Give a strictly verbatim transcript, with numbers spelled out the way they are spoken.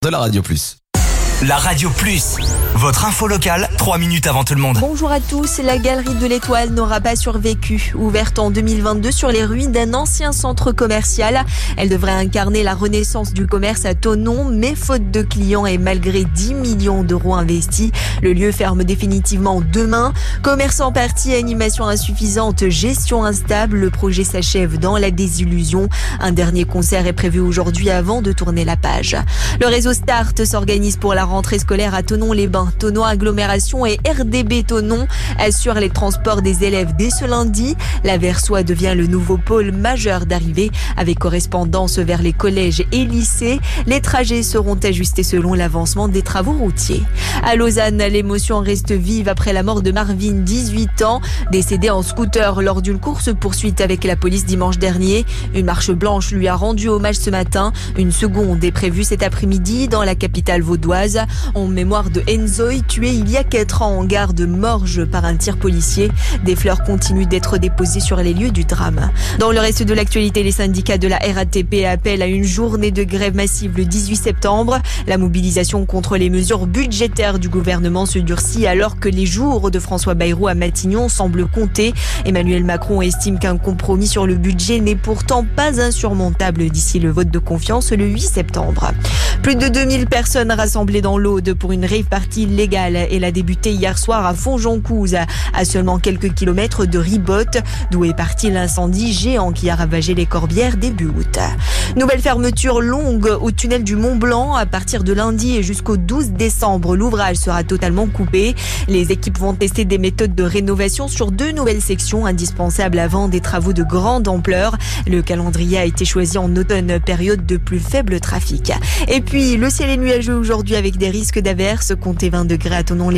de la Radio Plus. La Radio Plus, votre info locale, trois minutes avant tout le monde. Bonjour à tous, la Galerie de l'Étoile n'aura pas survécu. Ouverte en deux mille vingt-deux sur les ruines d'un ancien centre commercial, elle devrait incarner la renaissance du commerce à Thonon, mais faute de clients et malgré dix millions d'euros investis, le lieu ferme définitivement demain. Commerce en partie, animation insuffisante, gestion instable, le projet s'achève dans la désillusion. Un dernier concert est prévu aujourd'hui avant de tourner la page. Le réseau Start s'organise pour la rentrée scolaire à Thonon-les-Bains. Thonon Agglomération et R D B Thonon assurent les transports des élèves dès ce lundi. La Versoix devient le nouveau pôle majeur d'arrivée avec correspondance vers les collèges et lycées. Les trajets seront ajustés selon l'avancement des travaux routiers. À Lausanne, l'émotion reste vive après la mort de Marvin, dix-huit ans, décédé en scooter lors d'une course-poursuite avec la police dimanche dernier. Une marche blanche lui a rendu hommage ce matin. Une seconde est prévue cet après-midi dans la capitale vaudoise. En mémoire de Enzoï, tué il y a quatre ans en gare de Morges par un tir policier. Des fleurs continuent d'être déposées sur les lieux du drame. Dans le reste de l'actualité, les syndicats de la R A T P appellent à une journée de grève massive le dix-huit septembre. La mobilisation contre les mesures budgétaires du gouvernement se durcit alors que les jours de François Bayrou à Matignon semblent compter. Emmanuel Macron estime qu'un compromis sur le budget n'est pourtant pas insurmontable d'ici le vote de confiance le huit septembre. Plus de deux mille personnes rassemblées dans l'Aude pour une rave party illégale. Elle a débuté hier soir à Fonjoncouze, à seulement quelques kilomètres de Ribotte, d'où est parti l'incendie géant qui a ravagé les Corbières début août. Nouvelle fermeture longue au tunnel du Mont Blanc. À partir de lundi et jusqu'au douze décembre, l'ouvrage sera totalement coupé. Les équipes vont tester des méthodes de rénovation sur deux nouvelles sections indispensables avant des travaux de grande ampleur. Le calendrier a été choisi en automne, période de plus faible trafic. Et puis, le ciel est nuageux aujourd'hui avec des risques d'averses. Comptez vingt degrés à Thonon.